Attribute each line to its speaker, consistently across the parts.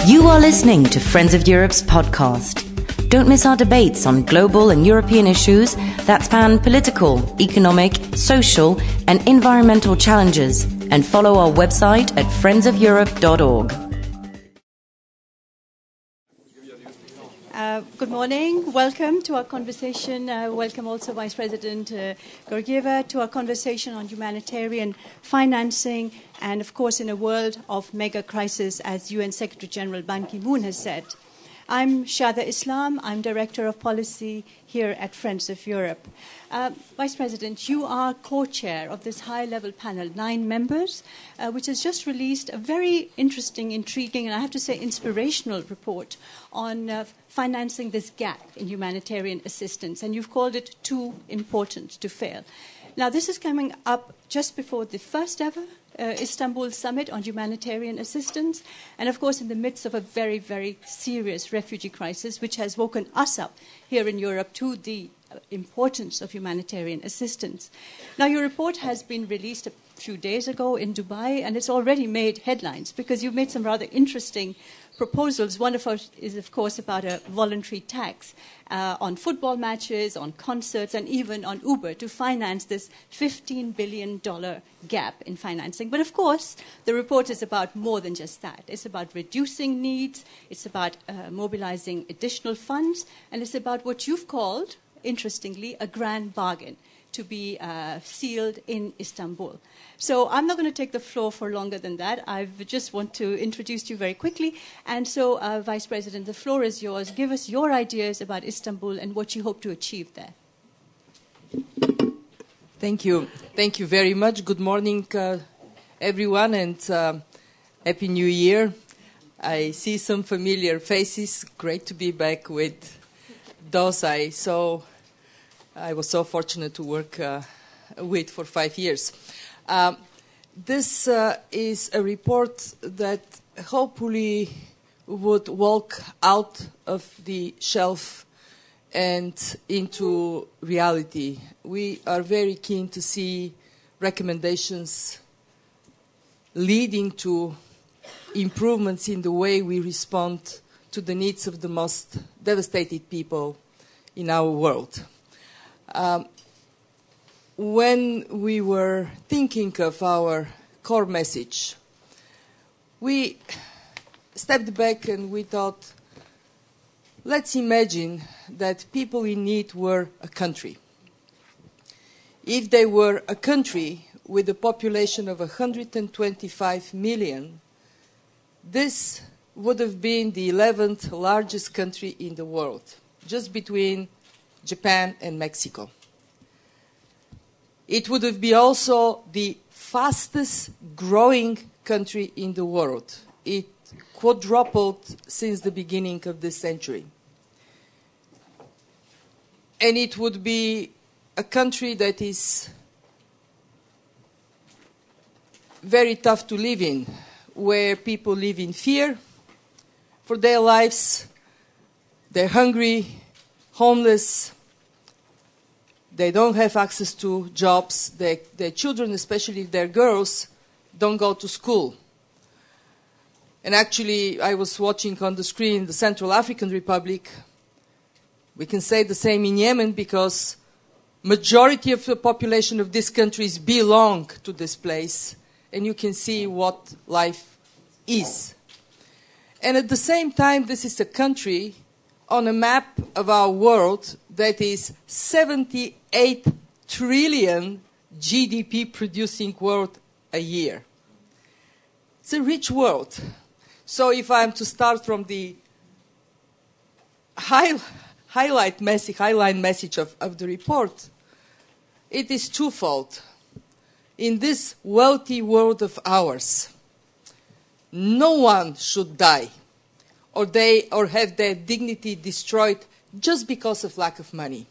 Speaker 1: You are listening to Friends of Europe's podcast. Don't miss our debates on global and European issues that span political, economic, social, and environmental challenges, and follow our website at friendsofeurope.org.
Speaker 2: Good morning. Welcome to our conversation. Welcome also Vice President Georgieva to our conversation on humanitarian financing and, of course, in a world of mega crisis, as UN Secretary General Ban Ki-moon has said. I'm Shada Islam. I'm Director of Policy here at Friends of Europe. Vice President, you are co-chair of this high-level panel, 9 members, which has just released a very interesting, intriguing, and I have to say inspirational report on financing this gap in humanitarian assistance, and you've called it too important to fail. Now, this is coming up just before the first ever Istanbul Summit on Humanitarian Assistance, and of course in the midst of a very, very serious refugee crisis, which has woken us up here in Europe to the importance of humanitarian assistance. Now, your report has been released a few days ago in Dubai, and it's already made headlines because you've made some rather interesting proposals. One of us is, of course, about a voluntary tax on football matches, on concerts, and even on Uber to finance this $15 billion gap in financing. But, of course, the report is about more than just that. It's about reducing needs, it's about mobilizing additional funds, and it's about what you've called, interestingly, a grand bargain to be sealed in Istanbul. So I'm not going to take the floor for longer than that. I just want to introduce you very quickly. And so, Vice President, the floor is yours. Give us your ideas about Istanbul and what you hope to achieve there.
Speaker 3: Thank you. Thank you very much. Good morning, everyone, and Happy New Year. I see some familiar faces. Great to be back with those I was so fortunate to work with for 5 years. This is a report that hopefully would walk out of the shelf and into reality. We are very keen to see recommendations leading to improvements in the way we respond to the needs of the most devastated people in our world. When we were thinking of our core message, we stepped back and we thought, let's imagine that people in need were a country. If they were a country with a population of 125 million, this would have been the 11th largest country in the world, just between Japan and Mexico. It would have been also the fastest growing country in the world. It quadrupled since the beginning of this century. And it would be a country that is very tough to live in, where people live in fear for their lives, they're hungry, homeless, they don't have access to jobs, their children, especially if they're girls, don't go to school. And actually, I was watching on the screen the Central African Republic. We can say the same in Yemen because majority of the population of these countries belong to this place, and you can see what life is. And at the same time, this is a country on a map of our world that is 78 trillion GDP producing world a year. It's a rich world. So if I'm to start from the highlight message of the report, it is twofold. In this wealthy world of ours, no one should die or have their dignity destroyed just because of lack of money.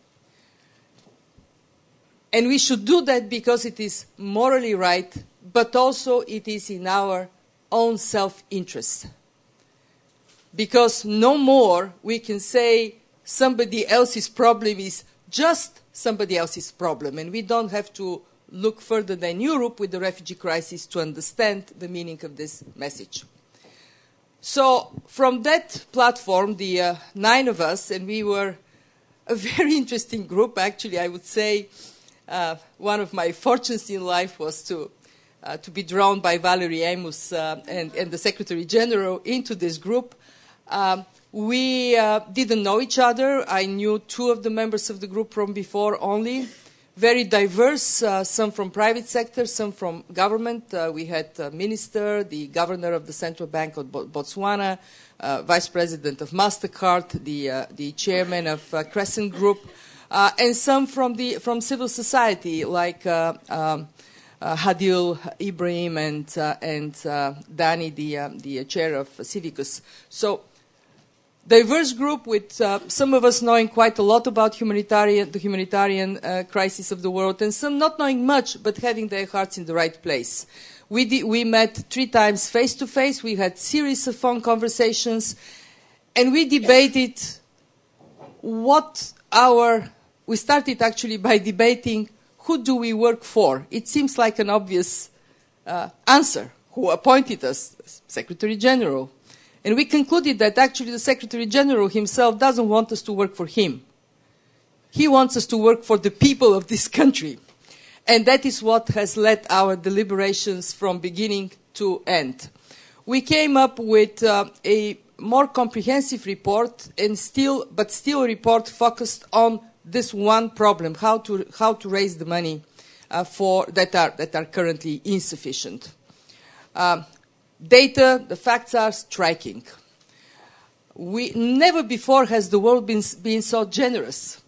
Speaker 3: And we should do that because it is morally right, but also it is in our own self-interest. Because no more we can say somebody else's problem is just somebody else's problem, and we don't have to look further than Europe with the refugee crisis to understand the meaning of this message. So from that platform, the 9 of us, and we were a very interesting group, actually. I would say one of my fortunes in life was to be drawn by Valerie Amos and the Secretary General into this group. We didn't know each other. I knew 2 of the members of the group from before only. Very diverse, some from private sector, some from government. We had a minister, the governor of the Central Bank of Botswana, vice president of MasterCard, the chairman of Crescent Group, and some from civil society like Hadil Ibrahim and Dani, the chair of Civicus. So diverse group with some of us knowing quite a lot about the humanitarian crisis of the world, and some not knowing much, but having their hearts in the right place. We met 3 times face-to-face. We had series of phone conversations, and we debated we started actually by debating who do we work for. It seems like an obvious answer. Who appointed us? Secretary General. And we concluded that actually the Secretary General himself doesn't want us to work for him. He wants us to work for the people of this country. And that is what has led our deliberations from beginning to end. We came up with a more comprehensive report, but still a report focused on this one problem, how to raise the money that are currently insufficient. Data, the facts are striking. Never before has the world been so generous.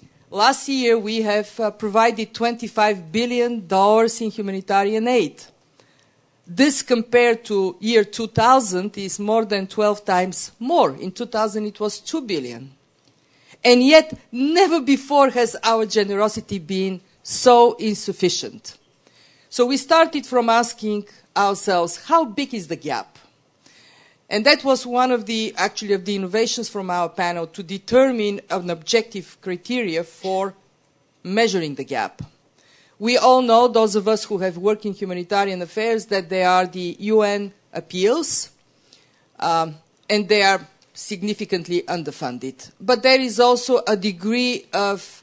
Speaker 3: Last year, we have provided $25 billion in humanitarian aid. This, compared to year 2000, is more than 12 times more. In 2000, it was $2 billion. And yet, never before has our generosity been so insufficient. So we started from asking ourselves, how big is the gap? And that was one of the innovations from our panel, to determine an objective criteria for measuring the gap. We all know, those of us who have worked in humanitarian affairs, that there are the UN appeals, and they are significantly underfunded. But there is also a degree of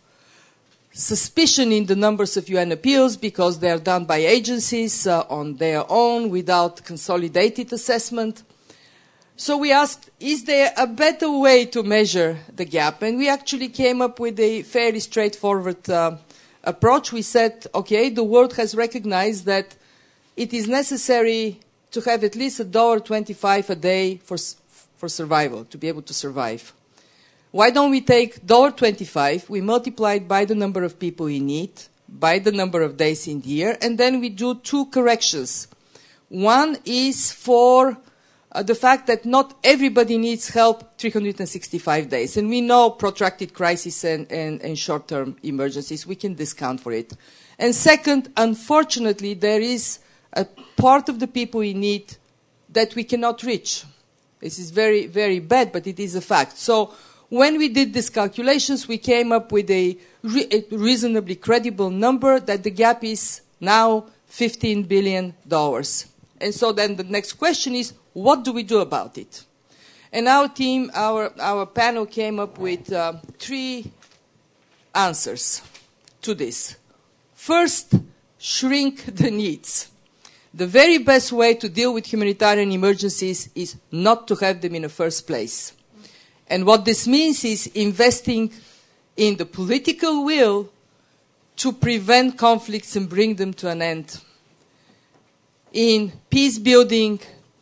Speaker 3: suspicion in the numbers of UN appeals because they are done by agencies on their own without consolidated assessment. So we asked, is there a better way to measure the gap? And we actually came up with a fairly straightforward approach. We said, okay, the world has recognized that it is necessary to have at least $1.25 a day for survival, to be able to survive. Why don't we take $1.25, we multiply it by the number of people in need, by the number of days in the year, and then we do 2 corrections. One is for the fact that not everybody needs help 365 days. And we know protracted crises and short-term emergencies. We can discount for it. And second, unfortunately, there is a part of the people in need that we cannot reach. This is very, very bad, but it is a fact. So when we did these calculations, we came up with a reasonably credible number that the gap is now $15 billion. And so then the next question is, what do we do about it? And our team, our panel came up with 3 answers to this. First, shrink the needs. The very best way to deal with humanitarian emergencies is not to have them in the first place. And what this means is investing in the political will to prevent conflicts and bring them to an end, in peace building,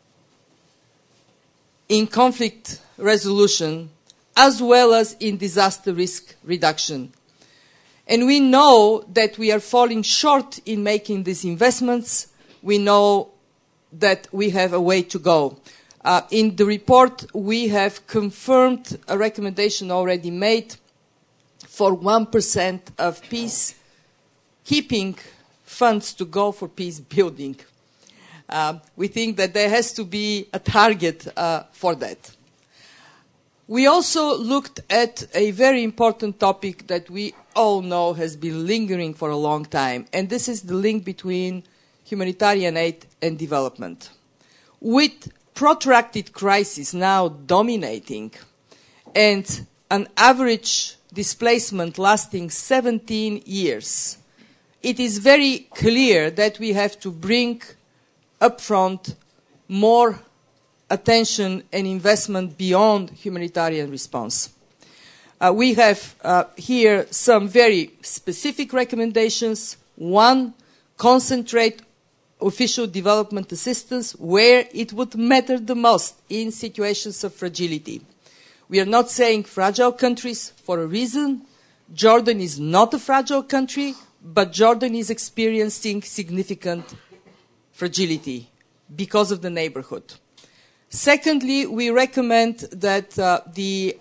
Speaker 3: in conflict resolution, as well as in disaster risk reduction. And we know that we are falling short in making these investments. We know that we have a way to go. In the report, we have confirmed a recommendation already made for 1% of peacekeeping funds to go for peace building. We think that there has to be a target for that. We also looked at a very important topic that we all know has been lingering for a long time, and this is the link between humanitarian aid and development. With protracted crisis now dominating and an average displacement lasting 17 years, it is very clear that we have to bring upfront more attention and investment beyond humanitarian response. We have here some very specific recommendations. One, concentrate official development assistance where it would matter the most in situations of fragility. We are not saying fragile countries for a reason. Jordan is not a fragile country, but Jordan is experiencing significant fragility because of the neighborhood. Secondly, we recommend that the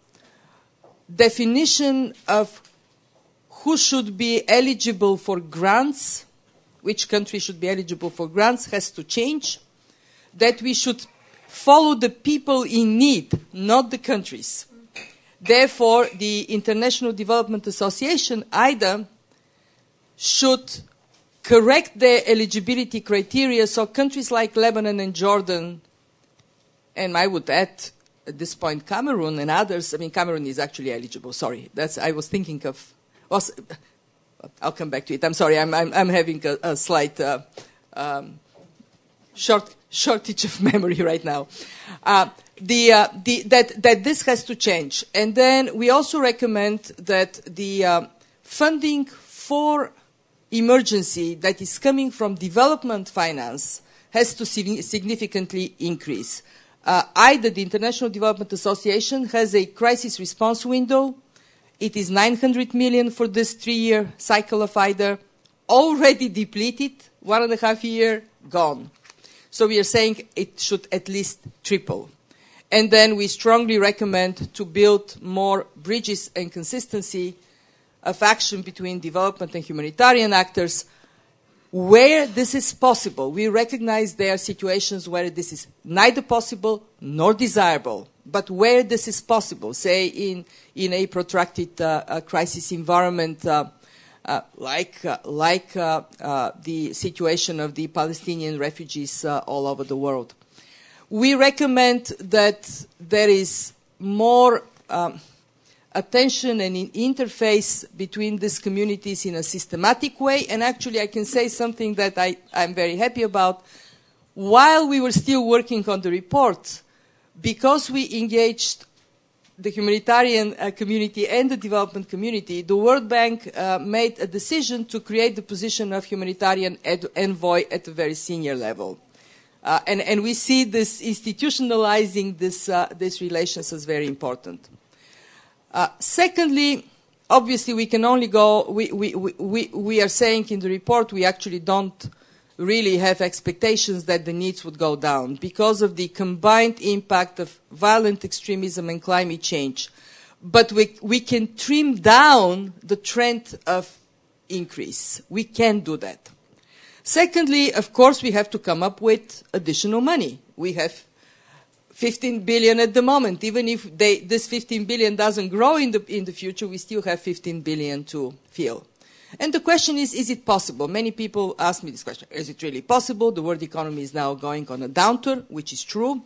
Speaker 3: definition of who should be eligible for grants, which country should be eligible for grants, has to change. That we should follow the people in need, not the countries. Therefore, the International Development Association, IDA, should correct their eligibility criteria so countries like Lebanon and Jordan, and I would add at this point Cameroon and others. I mean, Cameroon is actually eligible. Sorry, I was thinking of. I'll come back to it. I'm sorry. I'm having a slight shortage of memory right now. That this has to change, and then we also recommend that the funding for emergency that is coming from development finance has to significantly increase. IDA, the International Development Association, has a crisis response window. It is 900 million for this 3-year cycle of IDA, already depleted, 1.5 years gone. So we are saying it should at least triple. And then we strongly recommend to build more bridges and consistency of action between development and humanitarian actors where this is possible. We recognize there are situations where this is neither possible nor desirable, but where this is possible, say in a protracted crisis environment like the situation of the Palestinian refugees all over the world. We recommend that there is more attention and interface between these communities in a systematic way. And actually, I can say something that I'm very happy about. While we were still working on the report, because we engaged the humanitarian community and the development community, the World Bank made a decision to create the position of humanitarian envoy at a very senior level. And we see this institutionalizing these relations as very important. Secondly, obviously we can only go, we are saying in the report we actually don't really have expectations that the needs would go down because of the combined impact of violent extremism and climate change. But we can trim down the trend of increase. We can do that. Secondly, of course, we have to come up with additional money. We have 15 billion at the moment. Even if this 15 billion doesn't grow in the future, we still have 15 billion to fill. And the question is it possible? Many people ask me this question. Is it really possible? The world economy is now going on a downturn, which is true.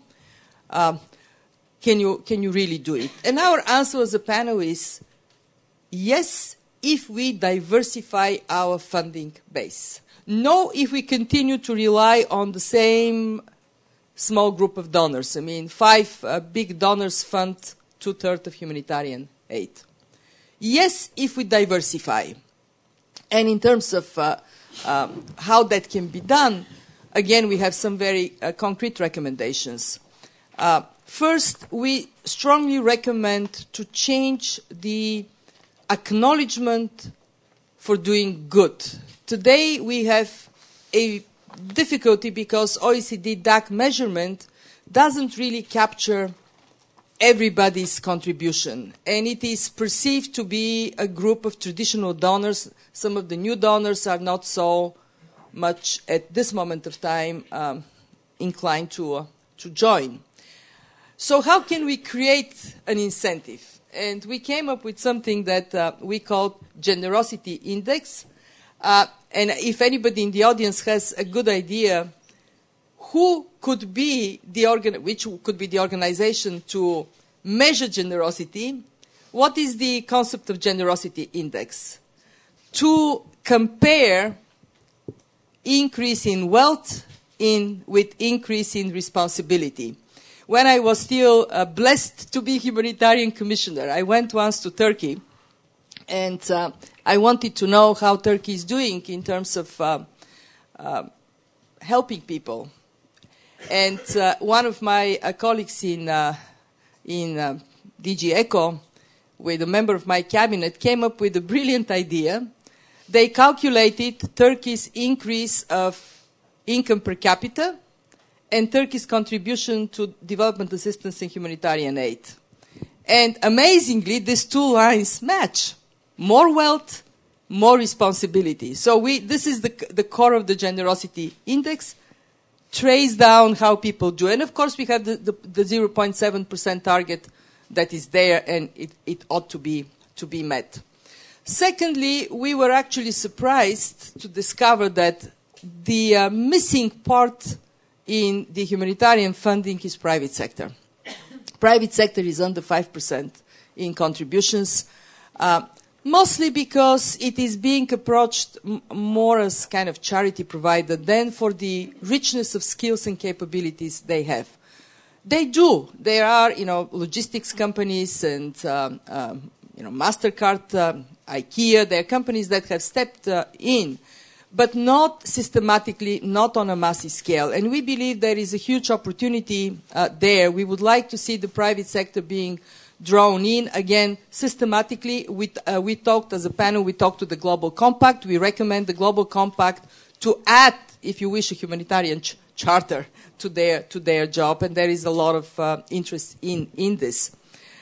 Speaker 3: Can you really do it? And our answer as a panel is yes, if we diversify our funding base. No, if we continue to rely on the same small group of donors. I mean, 5 big donors fund 2/3 of humanitarian aid. Yes, if we diversify. And in terms of how that can be done, again, we have some very concrete recommendations. First, we strongly recommend to change the acknowledgement for doing good. Today, we have a difficulty because OECD DAC measurement doesn't really capture everybody's contribution, and it is perceived to be a group of traditional donors. Some of the new donors are not so much at this moment of time inclined to join. So how can we create an incentive? And we came up with something that we call generosity index. And if anybody in the audience has a good idea who could be which could be the organization to measure generosity? What is the concept of generosity index? To compare increase in wealth with increase in responsibility. When I was still blessed to be humanitarian commissioner, I went once to Turkey, and I wanted to know how Turkey is doing in terms of helping people. And one of my colleagues in DG ECHO, with a member of my cabinet, came up with a brilliant idea. They calculated Turkey's increase of income per capita and Turkey's contribution to development assistance and humanitarian aid. And amazingly, these two lines match. More wealth, more responsibility. So this is the core of the generosity index. Trace down how people do. And of course, we have the 0.7% target that is there, and it ought to be met. Secondly, we were actually surprised to discover that the missing part in the humanitarian funding is private sector. Private sector is under 5% in contributions, mostly because it is being approached more as kind of charity provider than for the richness of skills and capabilities they have. They do. There are, logistics companies and, MasterCard, IKEA. There are companies that have stepped in, but not systematically, not on a massive scale. And we believe there is a huge opportunity there. We would like to see the private sector being drawn in, again, systematically. We talked as a panel, we talked to the Global Compact. We recommend the Global Compact to add, if you wish, a humanitarian charter to their job, and there is a lot of interest in this.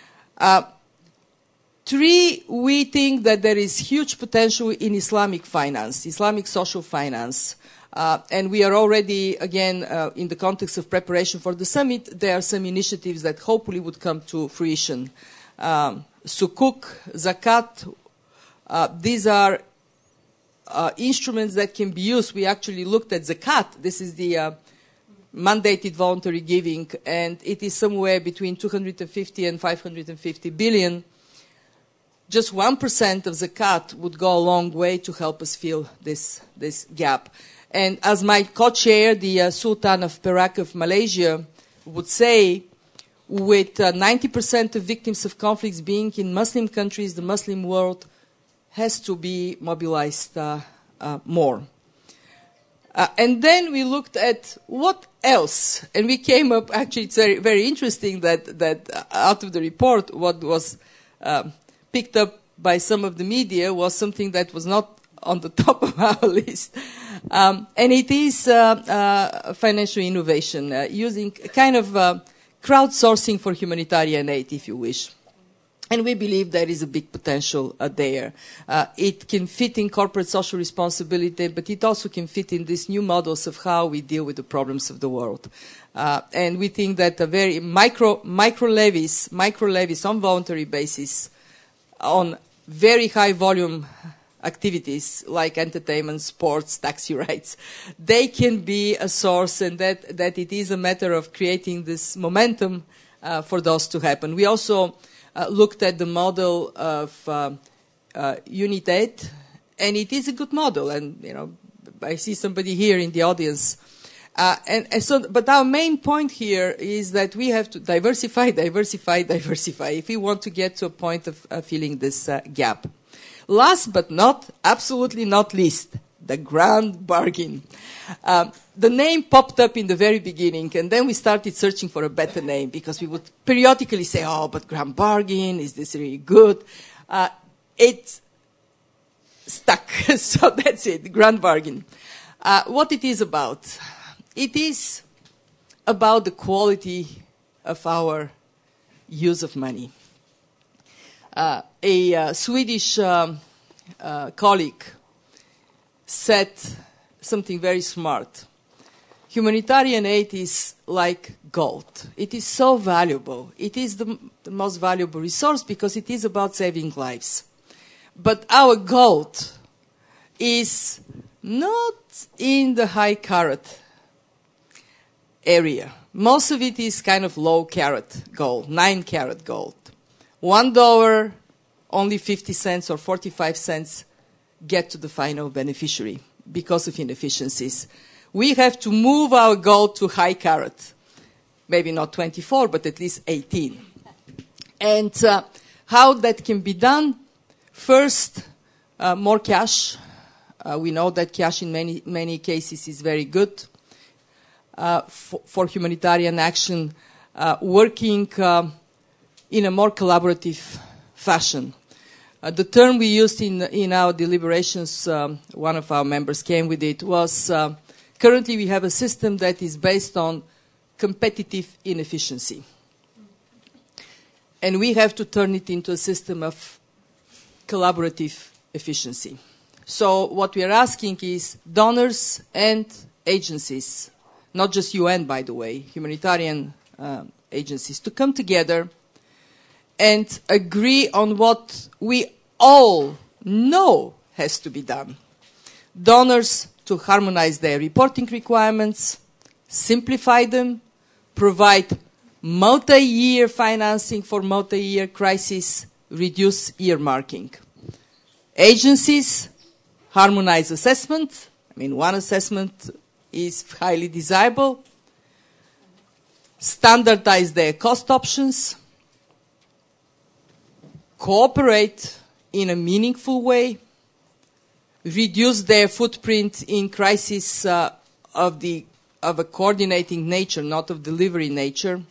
Speaker 3: Three, we think that there is huge potential in Islamic finance, Islamic social finance. And we are already, again, in the context of preparation for the summit, there are some initiatives that hopefully would come to fruition. Sukuk, Zakat, these are instruments that can be used. We actually looked at Zakat. This is the mandated voluntary giving, and it is somewhere between 250 and 550 billion. Just 1% of Zakat would go a long way to help us fill this gap. And as my co-chair, the Sultan of Perak of Malaysia, would say, with 90% of victims of conflicts being in Muslim countries, the Muslim world has to be mobilized more. And then we looked at what else, and we came up, actually it's very, very interesting that out of the report, what was picked up by some of the media was something that was not on the top of our list. And it is financial innovation, using kind of crowdsourcing for humanitarian aid, if you wish. And we believe there is a big potential there. It can fit in corporate social responsibility, but it also can fit in these new models of how we deal with the problems of the world. And we think that a very micro levies on voluntary basis, on very high volume activities like entertainment, sports, taxi rides, they can be a source, and that it is a matter of creating this momentum for those to happen. We also looked at the model of UNITAID, and it is a good model. And I see somebody here in the audience. But our main point here is that we have to diversify. If we want to get to a point of filling this gap. Last but absolutely not least, the grand bargain. The name popped up in the very beginning, and then we started searching for a better name because we would periodically say, oh, but grand bargain, is this really good? It stuck, so that's it, grand bargain. What it is about? It is about the quality of our use of money. A Swedish colleague said something very smart. Humanitarian aid is like gold. It is so valuable. It is the most valuable resource because it is about saving lives. But our gold is not in the high carat. area. Most of it is kind of low carat gold, 9 carat gold. $1, only 50 cents or 45 cents get to the final beneficiary because of inefficiencies. We have to move our gold to high carat. Maybe not 24, but at least 18. And how that can be done? First, more cash. We know that cash in many cases is very good for humanitarian action, working in a more collaborative fashion. The term we used in our deliberations, one of our members came with it, was currently we have a system that is based on competitive inefficiency. And we have to turn it into a system of collaborative efficiency. So what we are asking is donors and agencies, not just UN, by the way, humanitarian agencies, to come together and agree on what we all know has to be done. Donors to harmonize their reporting requirements, simplify them, provide multi-year financing for multi-year crisis, reduce earmarking. Agencies, harmonize assessment. I mean, one assessment is highly desirable. Standardize their cost options. Cooperate in a meaningful way. Reduce their footprint in crisis of a coordinating nature, not of delivery nature.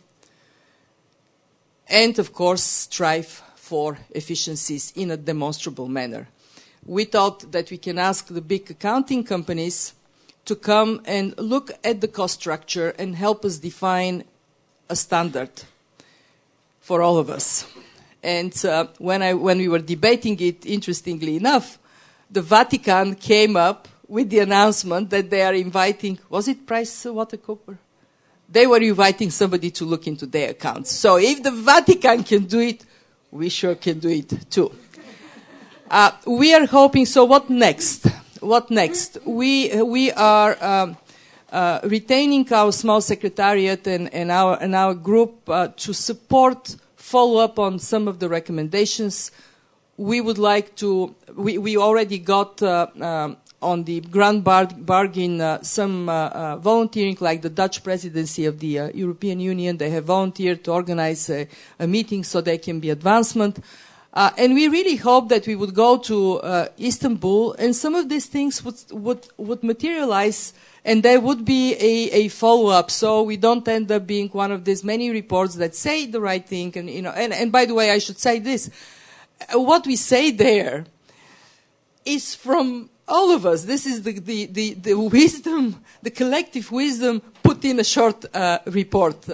Speaker 3: And, of course, strive for efficiencies in a demonstrable manner. We thought that we can ask the big accounting companies to come and look at the cost structure and help us define a standard for all of us. And when we were debating it, interestingly enough, the Vatican came up with the announcement that they are inviting, was it PricewaterhouseCoopers? They were inviting somebody to look into their accounts. So if the Vatican can do it, we sure can do it too. We are hoping, so what next? What next? We are retaining our small secretariat and our group to support, follow up on some of the recommendations. We would like to, we already got on the grand bargain some volunteering, like the Dutch presidency of the European Union. They have volunteered to organize a meeting so there can be advancement. And we really hope that we would go to Istanbul and some of these things would materialize and there would be a follow-up, so we don't end up being one of these many reports that say the right thing. And, you know, and by the way, I should say this. What we say there is from all of us. This is the wisdom, the collective wisdom put in a short report.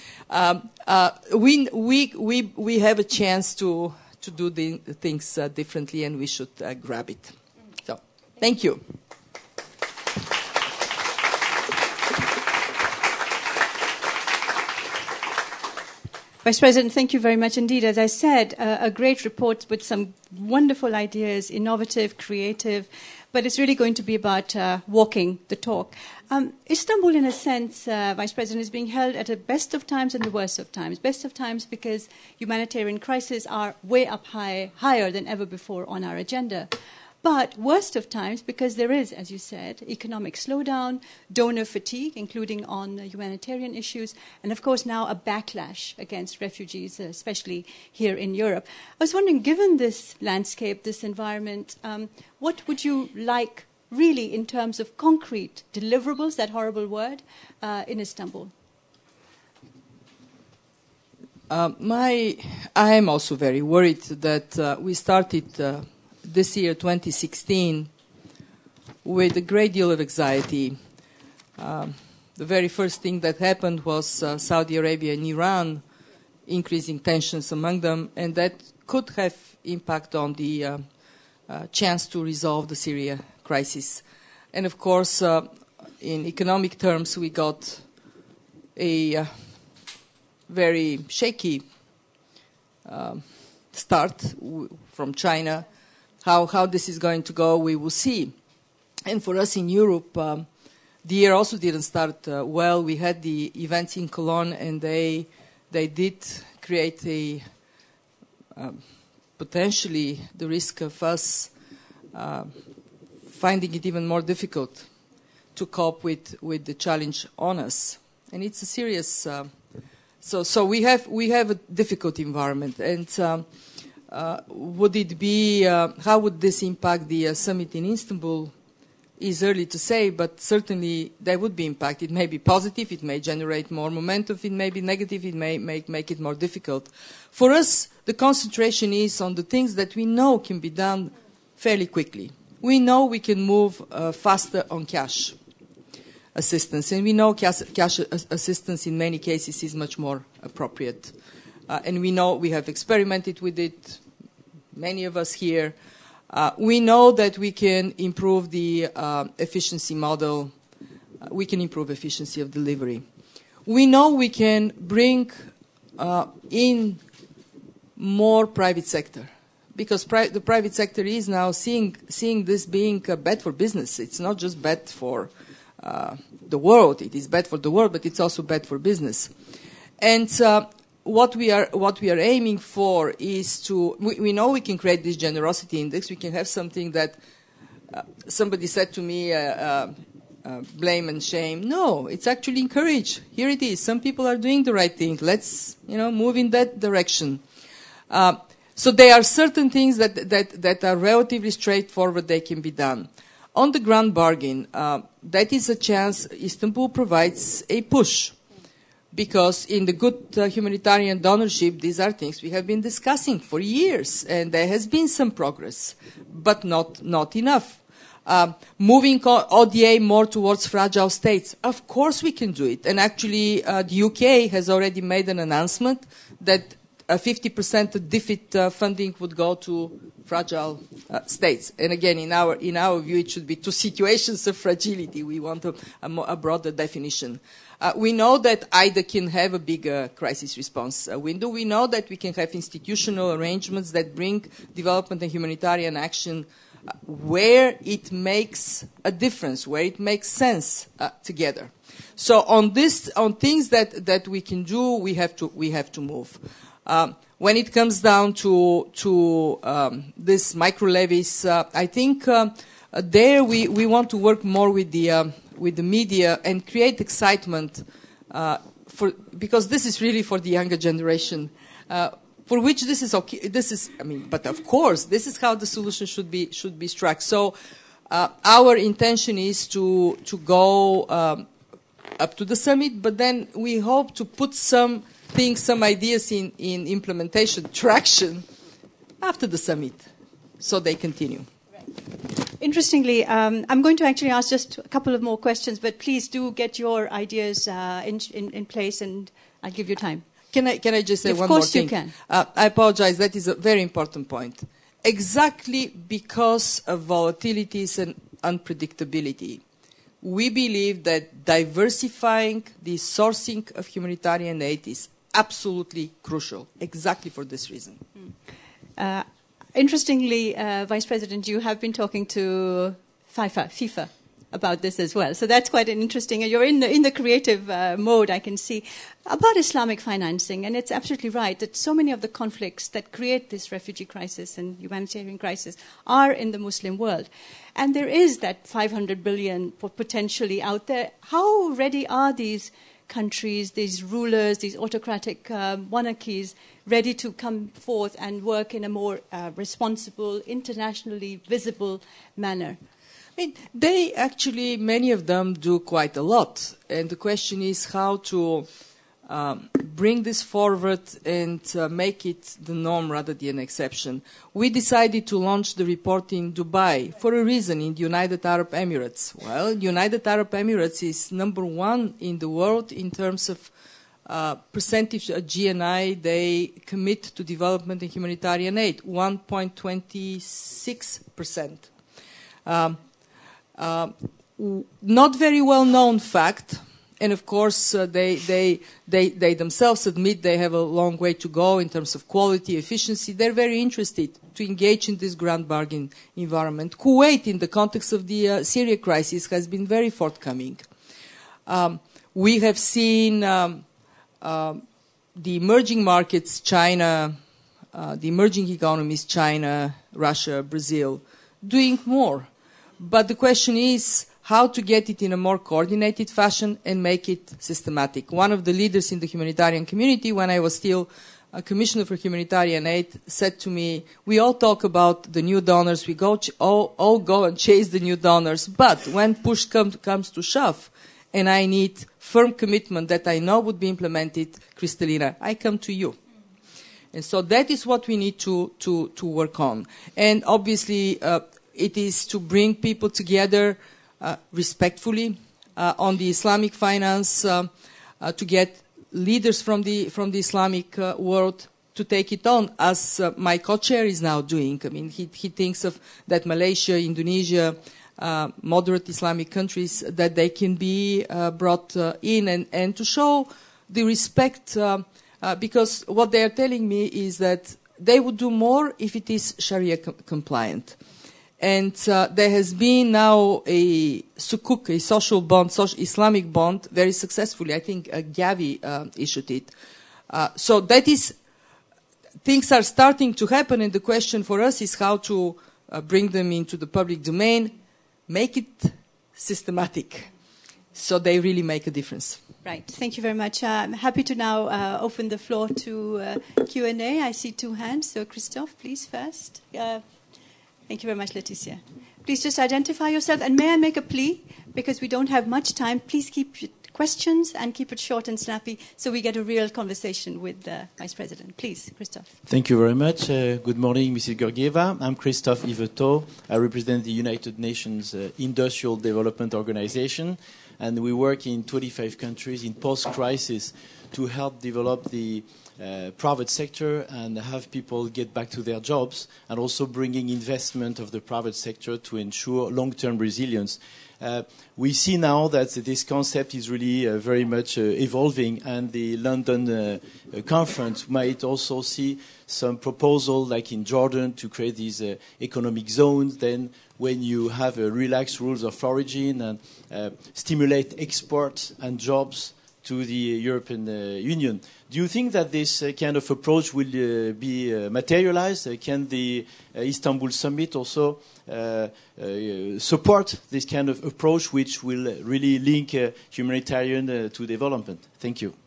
Speaker 3: We have a chance to do the things differently, and we should grab it. So, thank you.
Speaker 2: Vice President, thank you very much indeed. As I said, a great report with some wonderful ideas, innovative, creative, but it's really going to be about walking the talk. Istanbul, in a sense, Vice President, is being held at the best of times and the worst of times. Best of times because humanitarian crises are way up higher than ever before on our agenda. But worst of times because there is, as you said, economic slowdown, donor fatigue, including on humanitarian issues, and of course now a backlash against refugees, especially here in Europe. I was wondering, given this landscape, this environment, what would you like really in terms of concrete deliverables, that horrible word, in Istanbul?
Speaker 3: I am also very worried that we started this year, 2016, with a great deal of anxiety. The very first thing that happened was Saudi Arabia and Iran increasing tensions among them, and that could have impact on the chance to resolve the Syria crisis. And of course, in economic terms, we got a very shaky start from China. How this is going to go, we will see. And for us in Europe, The year also didn't start well. We had the events in Cologne, and they did create a potentially the risk of us finding it even more difficult to cope with the challenge on us. And it's a serious. So we have a difficult environment, and would it be? How would this impact the summit in Istanbul? Is early to say, but certainly there would be impact. It may be positive, it may generate more momentum, it may be negative, it may make it more difficult. For us, the concentration is on the things that we know can be done fairly quickly. We know we can move faster on cash assistance, and we know cash assistance in many cases is much more appropriate. And we know we have experimented with it, many of us here. We know that we can improve the efficiency model. We can improve efficiency of delivery. We know we can bring in more private sector, because the private sector is now seeing this being bad for business. It's not just bad for the world. It is bad for the world, but it's also bad for business. And what we are aiming for is to, we know we can create this generosity index. We can have something that somebody said to me, blame and shame. No, it's actually encourage. Here it is. Some people are doing the right thing. Let's, move in that direction. So there are certain things that are relatively straightforward. They can be done. On the grand bargain, that is a chance. Istanbul provides a push. Because in the good humanitarian donorship, these are things we have been discussing for years, and there has been some progress, but not enough. Moving ODA more towards fragile states, of course we can do it. And actually, the UK has already made an announcement that 50% of DFID funding would go to fragile states. And again, in our view, it should be to situations of fragility. We want a broader definition. We know that IDA can have a bigger crisis response window. We know that we can have institutional arrangements that bring development and humanitarian action where it makes a difference, where it makes sense together. So on things that we can do, we have to move. When it comes down to this micro levies, I think there we want to work more with the media and create excitement because this is really for the younger generation, for which this is okay. But of course, this is how the solution should be struck. So our intention is to go up to the summit, but then we hope to put some ideas in implementation, traction, after the summit, so they continue.
Speaker 2: Interestingly, I'm going to actually ask just a couple of more questions, but please do get your ideas in place, and I'll give you time.
Speaker 3: Can I just say one more thing?
Speaker 2: Of course you can.
Speaker 3: I apologize. That is a very important point. Exactly because of volatilities and unpredictability, we believe that diversifying the sourcing of humanitarian aid is absolutely crucial, exactly for this reason.
Speaker 2: Interestingly, Vice President, you have been talking to FIFA about this as well. So that's quite an interesting, and you're in the creative mode, I can see, about Islamic financing. And it's absolutely right that so many of the conflicts that create this refugee crisis and humanitarian crisis are in the Muslim world. And there is that 500 billion potentially out there. How ready are these countries, these rulers, these autocratic monarchies, ready to come forth and work in a more responsible, internationally visible manner?
Speaker 3: They actually, many of them do quite a lot. And the question is how to bring this forward and make it the norm rather than an exception. We decided to launch the report in Dubai for a reason, in the United Arab Emirates. Well, United Arab Emirates is number one in the world in terms of percentage of GNI they commit to development and humanitarian aid, 1.26%. Not very well known fact, and of course they themselves admit they have a long way to go in terms of quality, efficiency. They're very interested to engage in this grand bargain environment. Kuwait, in the context of the Syria crisis, has been very forthcoming. We have seen the emerging markets, China, the emerging economies, China, Russia, Brazil, doing more. But the question is how to get it in a more coordinated fashion and make it systematic. One of the leaders in the humanitarian community, when I was still a commissioner for humanitarian aid, said to me, we all talk about the new donors, we all go and chase the new donors, but when push comes to shove, and I need firm commitment that I know would be implemented, Kristalina, I come to you. And so that is what we need to work on. And obviously, it is to bring people together respectfully on the Islamic finance, to get leaders from the Islamic world to take it on, as my co-chair is now doing. I mean, he thinks of that Malaysia, Indonesia, moderate Islamic countries, that they can be brought in and to show the respect, because what they are telling me is that they would do more if it is Sharia compliant. And there has been now a sukuk, a social bond, Islamic bond, very successfully. I think Gavi issued it. So that is, things are starting to happen, and the question for us is how to bring them into the public domain, make it systematic, so they really make a difference.
Speaker 2: Right. Thank you very much. I'm happy to now open the floor to Q&A. I see two hands. So Christophe, please, first. Thank you very much, Laetitia. Please just identify yourself. And may I make a plea? Because we don't have much time, please keep your questions and keep it short and snappy so we get a real conversation with the Vice President. Please, Christophe.
Speaker 4: Thank you very much. Good morning, Mrs. Georgieva. I'm Christophe Yvetot. I represent the United Nations Industrial Development Organization, and we work in 25 countries in post-crisis to help develop the private sector and have people get back to their jobs, and also bringing investment of the private sector to ensure long-term resilience. We see now that this concept is really very much evolving, and the London conference might also see some proposal, like in Jordan, to create these economic zones. Then when you have relaxed rules of origin and stimulate export and jobs to the European Union. Do you think that this kind of approach will be materialized? Can the Istanbul summit also support this kind of approach, which will really link humanitarian to development? Thank you.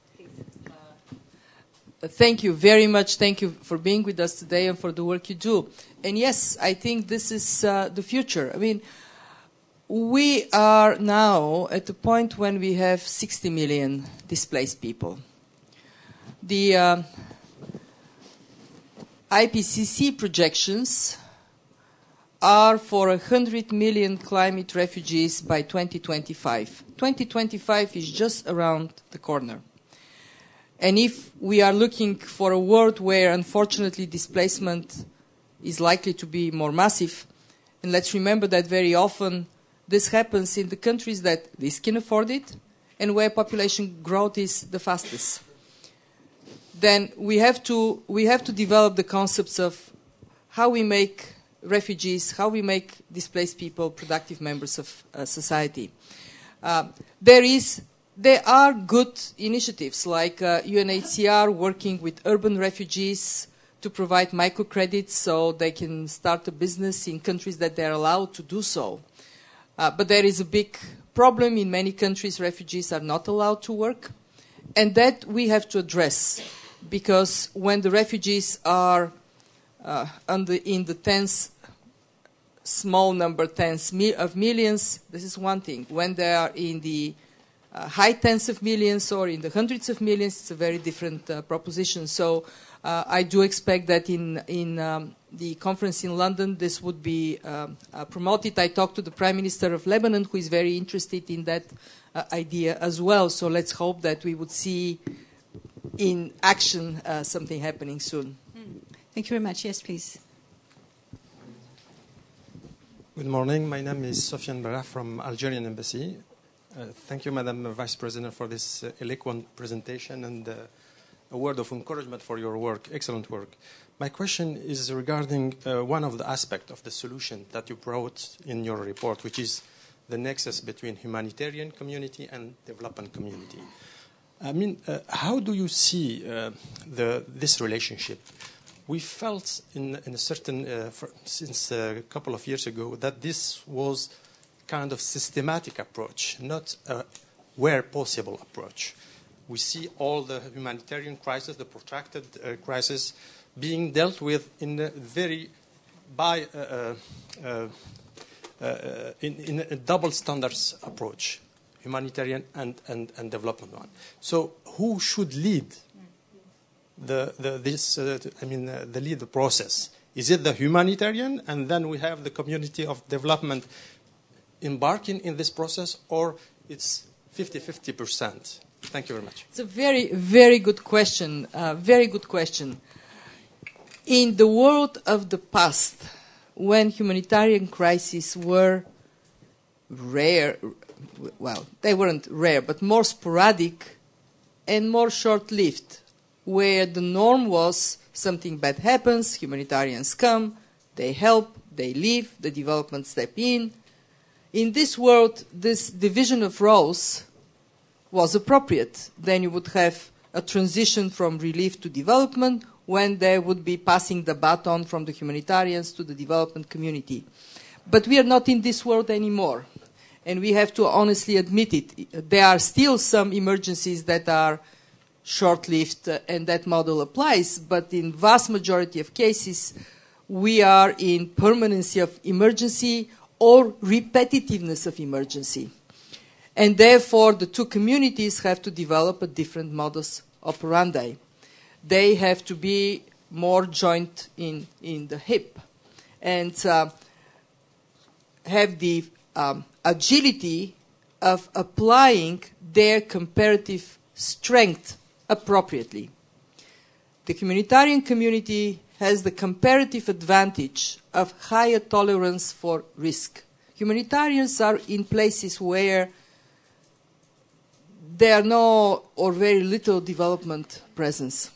Speaker 3: Thank you very much. Thank you for being with us today and for the work you do. And yes, I think this is the future. I mean, we are now at the point when we have 60 million displaced people. The IPCC projections are for 100 million climate refugees by 2025. 2025 is just around the corner. And if we are looking for a world where, unfortunately, displacement is likely to be more massive, and let's remember that very often this happens in the countries that least can afford it and where population growth is the fastest, then we have to develop the concepts of how we make refugees, how we make displaced people productive members of society. There are good initiatives like UNHCR working with urban refugees to provide microcredits so they can start a business in countries that they're allowed to do so. But there is a big problem. In many countries, refugees are not allowed to work. And that we have to address, because when the refugees are in the tens, small number tens of millions, this is one thing. When they are in the high tens of millions or in the hundreds of millions, it's a very different proposition. So I do expect that in the conference in London, this would be promoted. I talked to the Prime Minister of Lebanon, who is very interested in that idea as well. So let's hope that we would see in action something happening soon.
Speaker 2: Thank you very much. Yes, please.
Speaker 5: Good morning. My name is Sofiane Barah from Algerian Embassy. Thank you, Madam Vice President, for this eloquent presentation and a word of encouragement for your work. Excellent work. My question is regarding one of the aspects of the solution that you brought in your report, which is the nexus between humanitarian community and development community. I mean, how do you see this relationship? We felt in a certain, since a couple of years ago, that this was kind of systematic approach, not a where possible approach. We see all the humanitarian crisis, the protracted crisis, being dealt with in a very in a double standards approach, humanitarian and development one. So who should lead the process? Is it the humanitarian, and then we have the community of development embarking in this process, or it's 50-50%? Thank you very much.
Speaker 3: It's a very, very good question. Very good question. In the world of the past, when humanitarian crises were rare, well, they weren't rare, but more sporadic and more short-lived, where the norm was something bad happens, humanitarians come, they help, they leave, the development step in. In this world, this division of roles was appropriate. Then you would have a transition from relief to development, when they would be passing the baton from the humanitarians to the development community. But we are not in this world anymore, and we have to honestly admit it. There are still some emergencies that are short-lived, and that model applies, but in vast majority of cases, we are in permanency of emergency or repetitiveness of emergency. And therefore, the two communities have to develop a different modus operandi. They have to be more joint in the hip and have the agility of applying their comparative strength appropriately. The humanitarian community has the comparative advantage of higher tolerance for risk. Humanitarians are in places where there are no or very little development presence,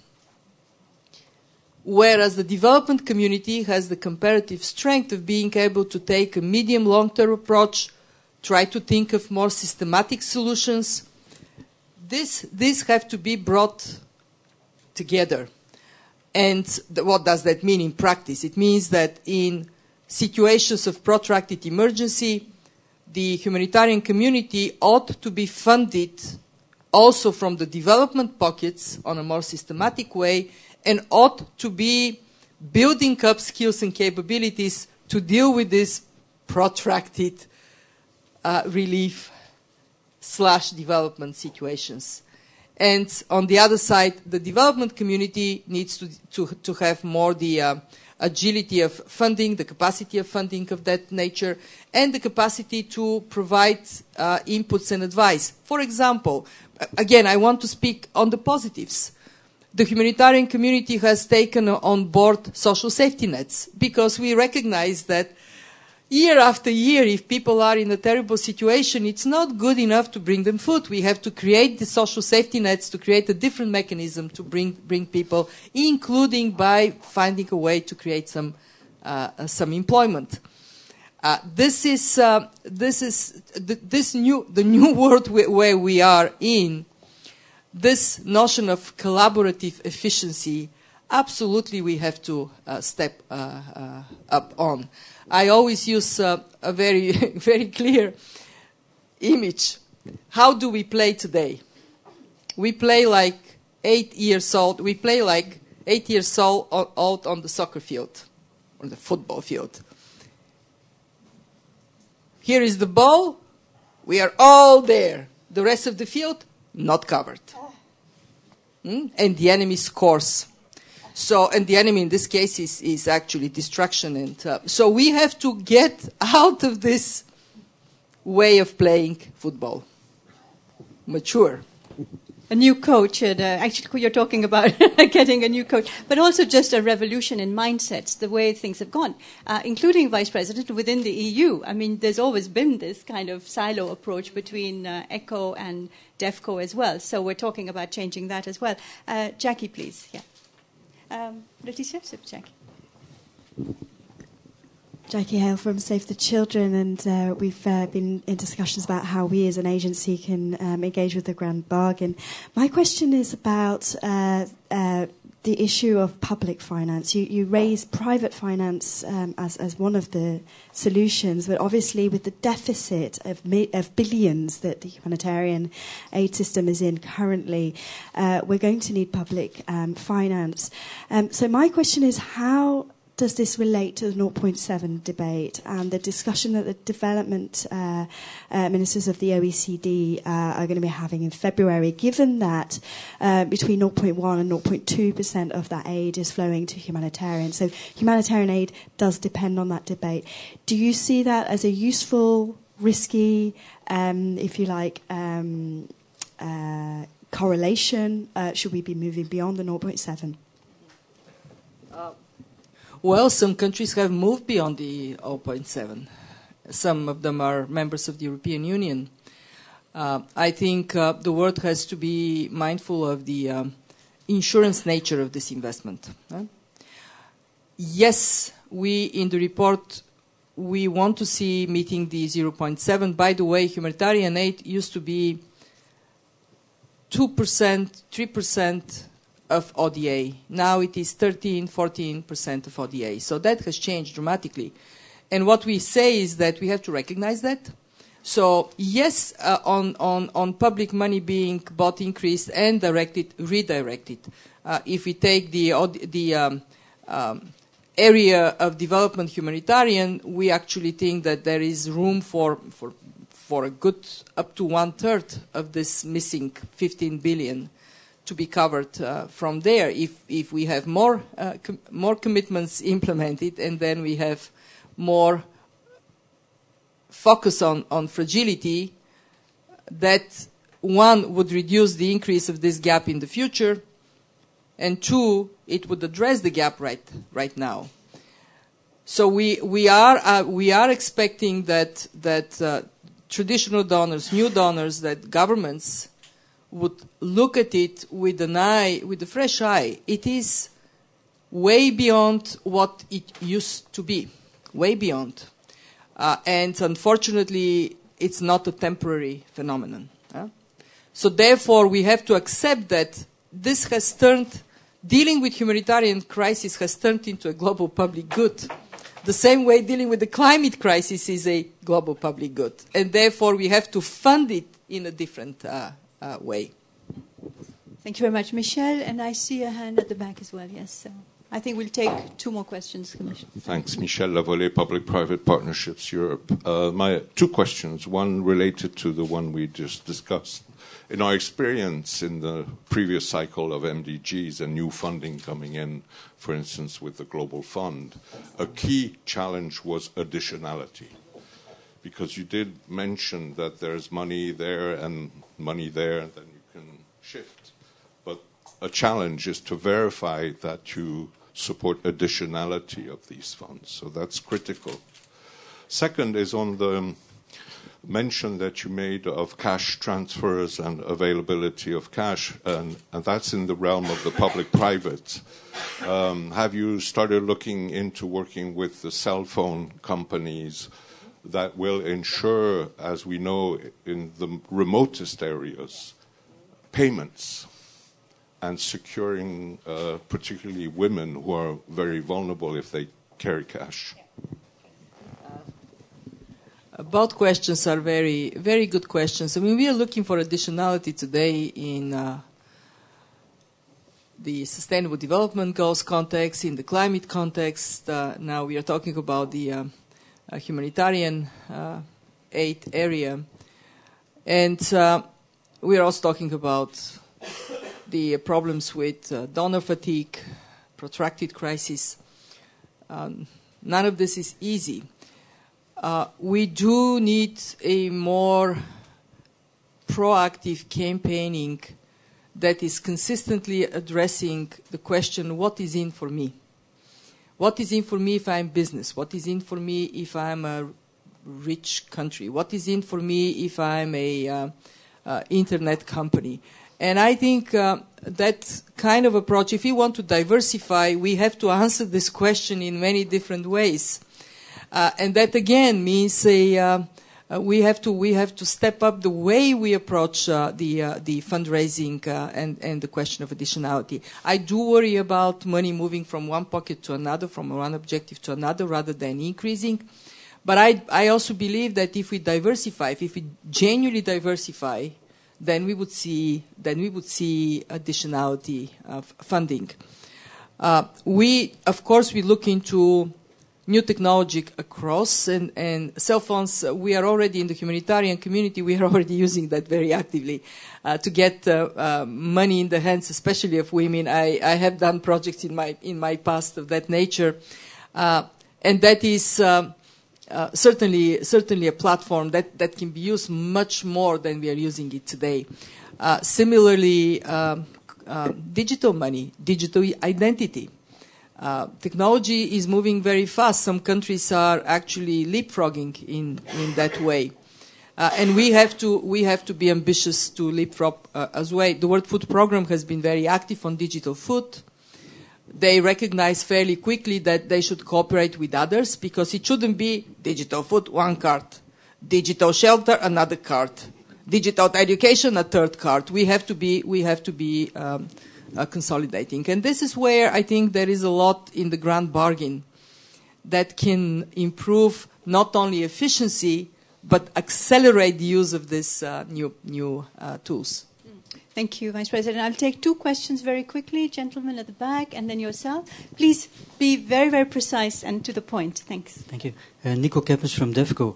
Speaker 3: whereas the development community has the comparative strength of being able to take a medium long-term approach, try to think of more systematic solutions. These have to be brought together. And what does that mean in practice? It means that in situations of protracted emergency, the humanitarian community ought to be funded also from the development pockets on a more systematic way, and ought to be building up skills and capabilities to deal with these protracted relief/development situations. And on the other side, the development community needs to have more the agility of funding, the capacity of funding of that nature, and the capacity to provide inputs and advice. For example, again, I want to speak on the positives. The humanitarian community has taken on board social safety nets, because we recognize that year after year, if people are in a terrible situation, it's not good enough to bring them food. We have to create the social safety nets, to create a different mechanism to bring people, including by finding a way to create some employment. The new world where we are in. This notion of collaborative efficiency, absolutely we have to step up on. I always use a very, very clear image. How do we play today? We play like 8 years old. We play like 8 years old out on the soccer field, on the football field. Here is the ball. We are all there. The rest of the field, not covered. And the enemy scores. So, and the enemy in this case is actually destruction. And so we have to get out of this way of playing football. Mature.
Speaker 2: A new coach, and actually you're talking about getting a new coach, but also just a revolution in mindsets, the way things have gone, including Vice President within the EU. I mean, there's always been this kind of silo approach between ECHO and DEFCO as well. So we're talking about changing that as well. Jackie, please. Yeah. Leticia, Jackie.
Speaker 6: Jackie Hale from Save the Children, and we've been in discussions about how we as an agency can engage with the grand bargain. My question is about the issue of public finance. You raise private finance as one of the solutions, but obviously with the deficit of billions that the humanitarian aid system is in currently, we're going to need public finance. So my question is, how does this relate to the 0.7 debate and the discussion that the development ministers of the OECD are going to be having in February, given that between 0.1 and 0.2% of that aid is flowing to humanitarian? So humanitarian aid does depend on that debate. Do you see that as a useful, risky, if you like, correlation? Should we be moving beyond the 0.7?
Speaker 3: Well, some countries have moved beyond the 0.7. Some of them are members of the European Union. I think the world has to be mindful of the insurance nature of this investment. Yes, we in the report, we want to see meeting the 0.7. By the way, humanitarian aid used to be 2%, 3%, of ODA. Now it is 13, 14% of ODA. So that has changed dramatically. And what we say is that we have to recognize that. So yes, on public money being both increased and redirected. If we take the area of development humanitarian, we actually think that there is room for a good up to 1/3 of this missing 15 billion to be covered from there if we have more commitments implemented, and then we have more focus on fragility, that one would reduce the increase of this gap in the future, and two, it would address the gap right now. So we are expecting that traditional donors, new donors, that governments would look at it with a fresh eye. It is way beyond what it used to be, way beyond. And unfortunately, it's not a temporary phenomenon. So therefore, we have to accept that this has dealing with humanitarian crisis has turned into a global public good. The same way dealing with the climate crisis is a global public good. And therefore, we have to fund it in a different way.
Speaker 2: Thank you very much, Michel. And I see a hand at the back as well, yes. So I think we'll take two more questions, Commissioner.
Speaker 7: Thanks. Michel Lavolée, Public-Private Partnerships Europe. My two questions, one related to the one we just discussed. In our experience in the previous cycle of MDGs and new funding coming in, for instance, with the Global Fund, a key challenge was additionality. Because you did mention that there's money there, and then you can shift. But a challenge is to verify that you support additionality of these funds. So that's critical. Second is on the mention that you made of cash transfers and availability of cash, and that's in the realm of the public-private. Have you started looking into working with the cell phone companies that will ensure, as we know, in the remotest areas, payments and securing particularly women who are very vulnerable if they carry cash?
Speaker 3: Both questions are very, very good questions. I mean, we are looking for additionality today in the Sustainable Development Goals context, in the climate context. Now we are talking about the humanitarian aid area. And we are also talking about the problems with donor fatigue, protracted crisis. None of this is easy. We do need a more proactive campaigning that is consistently addressing the question, what is in for me? What is in for me if I'm business? What is in for me if I'm a rich country? What is in for me if I'm a internet company? And I think that kind of approach, if we want to diversify, we have to answer this question in many different ways. And that again means we have to step up the way we approach the fundraising and the question of additionality. I do worry about money moving from one pocket to another, from one objective to another, rather than increasing. But I also believe that if we diversify, if we genuinely diversify, then we would see additionality of funding. We look into new technology across, and cell phones, we are already in the humanitarian community, we are already using that very actively to get money in the hands, especially of women. I have done projects in my past of that nature, and that is certainly a platform that can be used much more than we are using it today. Similarly, digital money, digital identity. Technology is moving very fast. Some countries are actually leapfrogging in that way. And we have to be ambitious to leapfrog as well. The World Food Programme has been very active on digital food. They recognize fairly quickly that they should cooperate with others, because it shouldn't be digital food, one card, digital shelter, another card, digital education, a third card. We have to be consolidating. And this is where I think there is a lot in the grand bargain that can improve not only efficiency, but accelerate the use of these new tools.
Speaker 2: Thank you, Vice President. I'll take two questions very quickly. Gentleman at the back, and then yourself. Please be very, very precise and to the point. Thanks.
Speaker 8: Thank you. Nico Keppers from DEFCO.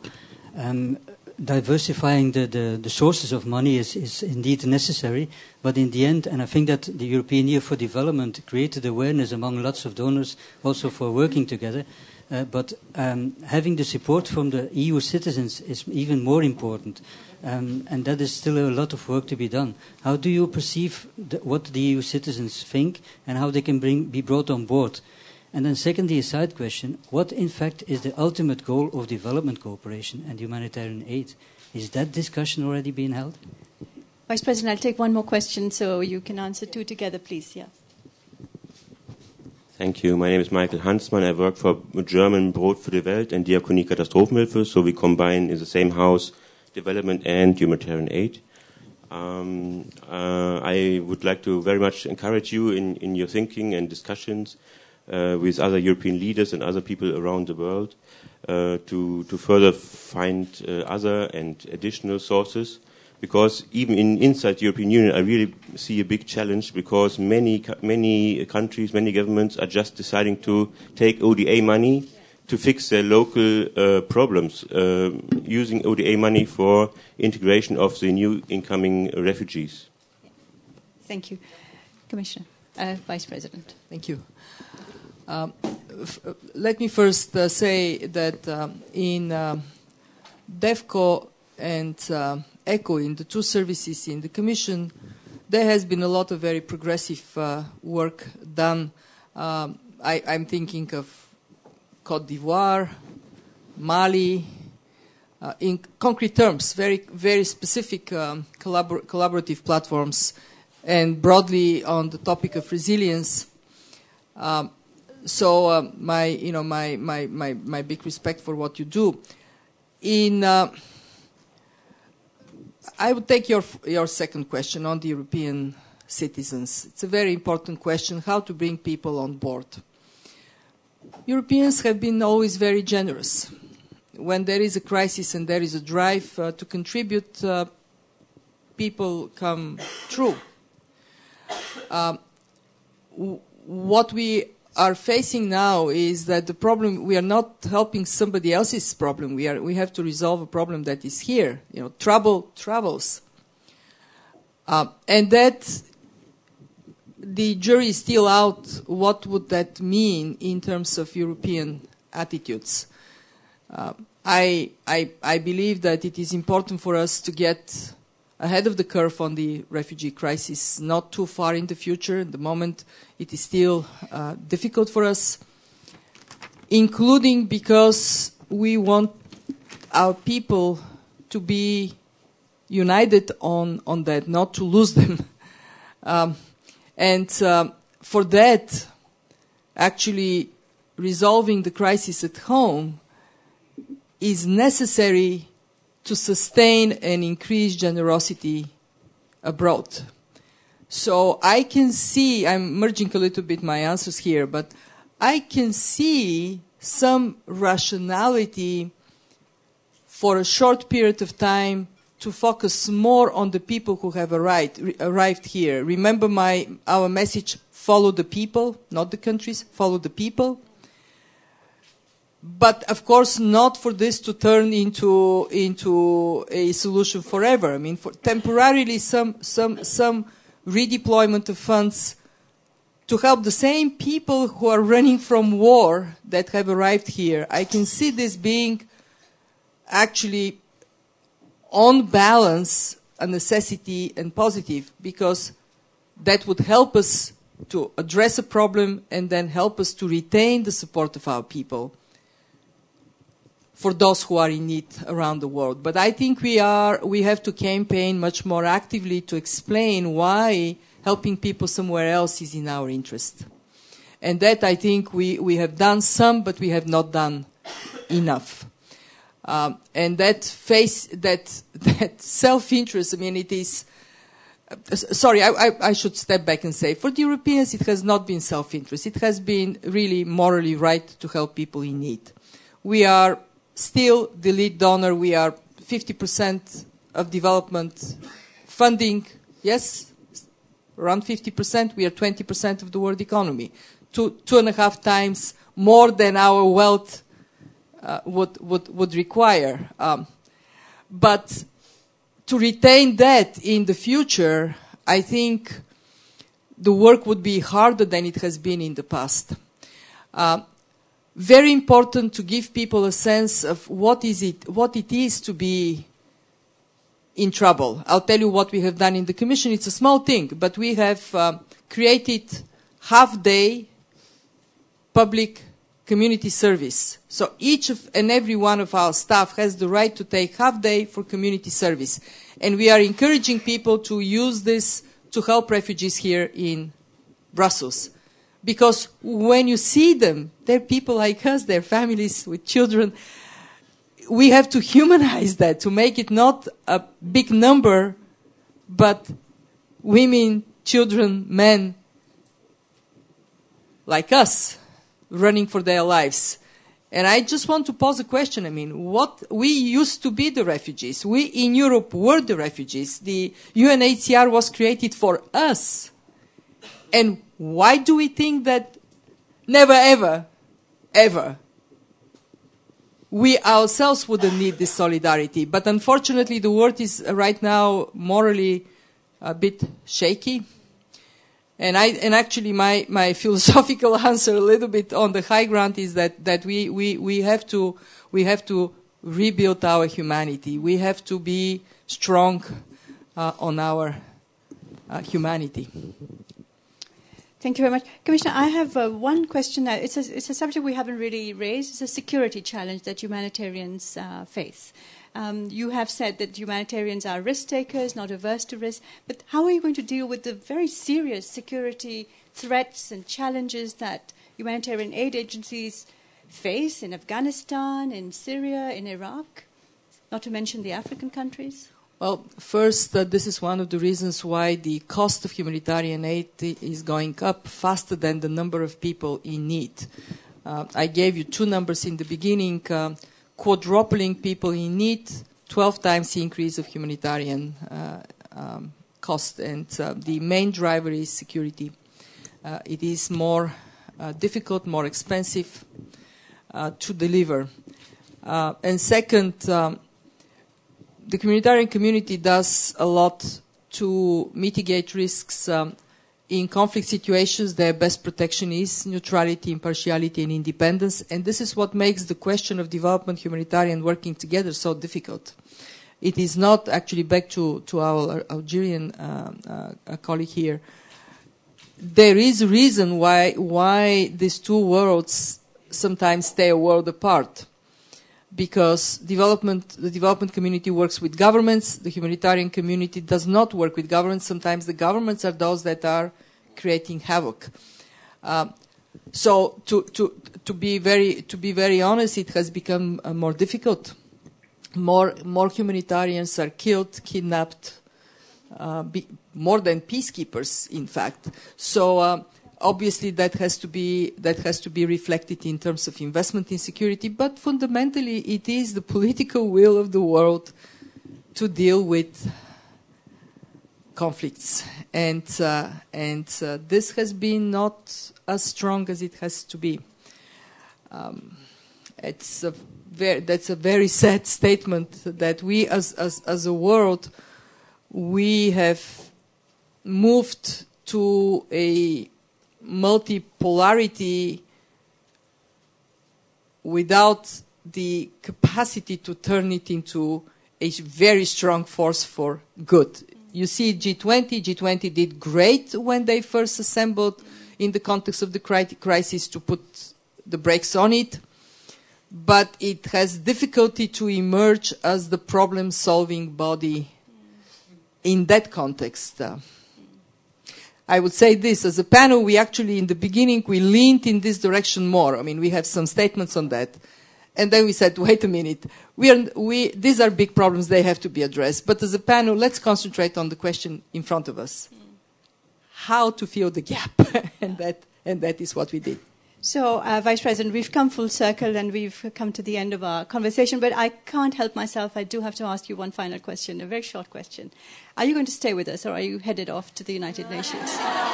Speaker 8: Diversifying the sources of money is indeed necessary, but in the end, and I think that the European Year for Development created awareness among lots of donors also for working together, but having the support from the EU citizens is even more important, and that is still a lot of work to be done. How do you perceive what the EU citizens think and how they can be brought on board? And then secondly, a side question, what in fact is the ultimate goal of development cooperation and humanitarian aid? Is that discussion already being held?
Speaker 2: Vice President, I'll take one more question so you can answer two together, please. Yeah.
Speaker 9: Thank you. My name is Michael Hansmann. I work for German Brot für die Welt and Diakonie Katastrophenhilfe, so we combine in the same house development and humanitarian aid. I would like to very much encourage you in your thinking and discussions with other European leaders and other people around the world to further find other and additional sources, because even inside the European Union I really see a big challenge, because many countries, many governments are just deciding to take ODA money to fix their local problems, using ODA money for integration of the new incoming refugees.
Speaker 2: Thank you. Commissioner, Vice President.
Speaker 3: Thank you. Let me first say that in DEFCO and ECHO, in the two services in the Commission, there has been a lot of very progressive work done. I'm thinking of Côte d'Ivoire, Mali, in concrete terms, very, very specific collaborative platforms, and broadly on the topic of resilience. So my big respect for what you do. I would take your second question on the European citizens. It's a very important question, how to bring people on board. Europeans have been always very generous. When there is a crisis and there is a drive to contribute, people come through. What we are facing now is that the problem, we are not helping somebody else's problem. We have to resolve a problem that is here. Trouble travels. And that the jury is still out. What would that mean in terms of European attitudes? I believe that it is important for us to get ahead of the curve on the refugee crisis, not too far in the future. At the moment, it is still difficult for us, including because we want our people to be united on that, not to lose them. And for that, actually resolving the crisis at home is necessary to sustain and increase generosity abroad. So I can see, I'm merging a little bit my answers here, but I can see some rationality for a short period of time to focus more on the people who have arrived here. Remember our message, follow the people, not the countries, follow the people. But of course, not for this to turn into a solution forever. I mean, for temporarily, some redeployment of funds to help the same people who are running from war that have arrived here. I can see this being actually, on balance, a necessity and positive, because that would help us to address a problem and then help us to retain the support of our people for those who are in need around the world. But I think we have to campaign much more actively to explain why helping people somewhere else is in our interest. And that, I think, we have done some, but we have not done enough. And that self-interest, I mean, it is... Sorry, I should step back and say, for the Europeans, it has not been self-interest. It has been really morally right to help people in need. We are still the lead donor. We are 50% of development funding. Yes, around 50%. We are 20% of the world economy. 2.5 times more than our wealth would require. But to retain that in the future, I think the work would be harder than it has been in the past. Very important to give people a sense of what it is to be in trouble. I'll tell you what we have done in the Commission. It's a small thing, but we have created half-day public community service. So each and every one of our staff has the right to take half-day for community service. And we are encouraging people to use this to help refugees here in Brussels. Because when you see them, they're people like us, they're families with children. We have to humanize that, to make it not a big number, but women, children, men like us running for their lives. And I just want to pose a question. I mean, we used to be the refugees. We in Europe were the refugees. The UNHCR was created for us. And why do we think that never, ever, ever we ourselves wouldn't need this solidarity? But unfortunately, the world is right now morally a bit shaky. And actually, my philosophical answer, a little bit on the high ground, is that we have to rebuild our humanity. We have to be strong on our humanity.
Speaker 2: Thank you very much. Commissioner, I have one question. It's a subject we haven't really raised. It's a security challenge that humanitarians face. You have said that humanitarians are risk takers, not averse to risk. But how are you going to deal with the very serious security threats and challenges that humanitarian aid agencies face in Afghanistan, in Syria, in Iraq, not to mention the African countries?
Speaker 3: Well, first, this is one of the reasons why the cost of humanitarian aid is going up faster than the number of people in need. I gave you two numbers in the beginning. Quadrupling people in need, 12 times the increase of humanitarian cost. And the main driver is security. It is more difficult, more expensive to deliver. And second, the humanitarian community does a lot to mitigate risks. In conflict situations, their best protection is neutrality, impartiality, and independence. And this is what makes the question of development, humanitarian working together so difficult. It is not actually, back to our Algerian colleague here, there is a reason why these two worlds sometimes stay a world apart. Because the development community works with governments, the humanitarian community does not work with governments. Sometimes the governments are those that are creating havoc. So to be very honest, it has become more difficult. More humanitarians are killed, kidnapped, more than peacekeepers, in fact. So obviously that has to be reflected in terms of investment in security. But fundamentally, it is the political will of the world to deal with conflicts, and this has been not as strong as it has to be. That's a very sad statement that we, as a world, we have moved to a multipolarity without the capacity to turn it into a very strong force for good. You see, G20 did great when they first assembled in the context of the crisis to put the brakes on it, but it has difficulty to emerge as the problem-solving body in that context. I would say this, as a panel, we actually, in the beginning, we leaned in this direction more. I mean, we have some statements on that. And then we said, wait a minute, these are big problems, they have to be addressed. But as a panel, let's concentrate on the question in front of us. How to fill the gap. and that is what we did.
Speaker 2: So, Vice President, we've come full circle and we've come to the end of our conversation, but I can't help myself. I do have to ask you one final question, a very short question. Are you going to stay with us or are you headed off to the United Nations?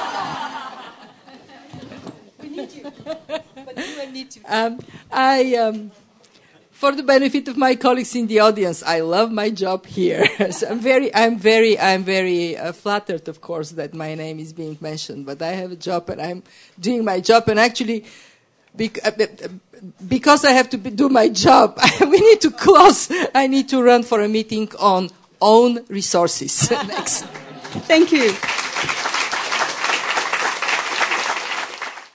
Speaker 2: We need you, but you will need to. For the benefit of my colleagues in the audience, I love my job here. So I'm very flattered, of course, that my name is being mentioned. But I have a job, and I'm doing my job. And actually, because I have to do my job, we need to close. I need to run for a meeting on own resources. Next. Thank you.